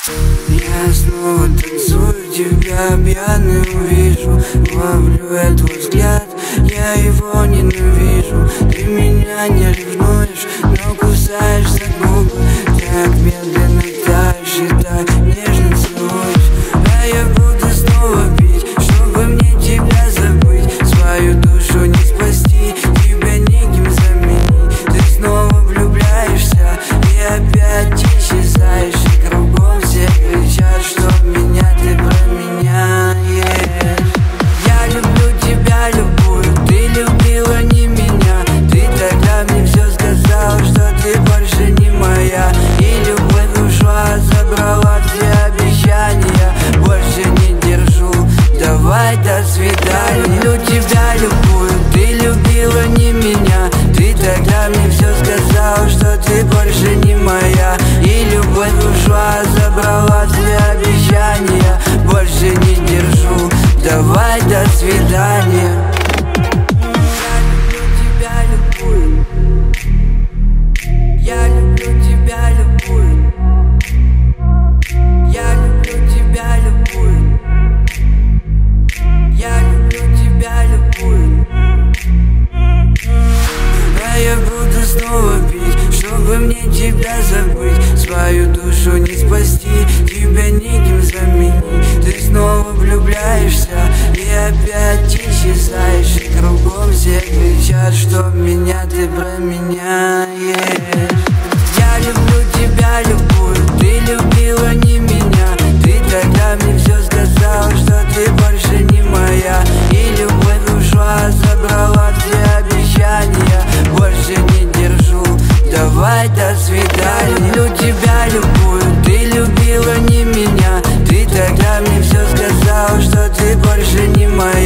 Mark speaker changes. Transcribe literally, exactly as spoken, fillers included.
Speaker 1: Я снова танцую, тебя пьяным вижу. Ловлю я твой взгляд, я его ненавижу. Ты меня не ревнуешь, но кусаешь за губы. Так медленно дальше, так нежно целуешь. А я буду снова пить, чтобы мне тебя забыть. Свою душу не спасти, тебя неким заменить. Ты снова влюбляешься и опять исчезаешь. И кругом все кричат, что меня ты променяешь. Я люблю тебя, любую, ты любила не меня. Ты тогда мне все сказала, что ты больше не моя. И любовь ушла, забрала все обещания. Больше не держу, давай до свидания. Люблю тебя, любую, ты любила не меня. Ты тогда мне все сказала, что ты больше не моя. И любовь ушла, забрала все обещания. Больше не держу, давай до свидания. Я люблю тебя, любую. Я люблю тебя, любую. Я люблю тебя, любую. А я буду снова пить, чтобы мне тебя забыть. Свою душу не спасти, тебя неким заменить. Ты снова влюбляешься и опять исчезаешь. И кругом все кричат, что меня ты променяешь. Я люблю тебя, любую, ты любила не меня. Ты тогда мне все сказала, что ты больше не моя. И любовь ушла, забрала все обещания. Больше не держу, давай до свидания. Люблю тебя, любую, ты любила не меня. Ты тогда мне все сказала, что ты больше не моя.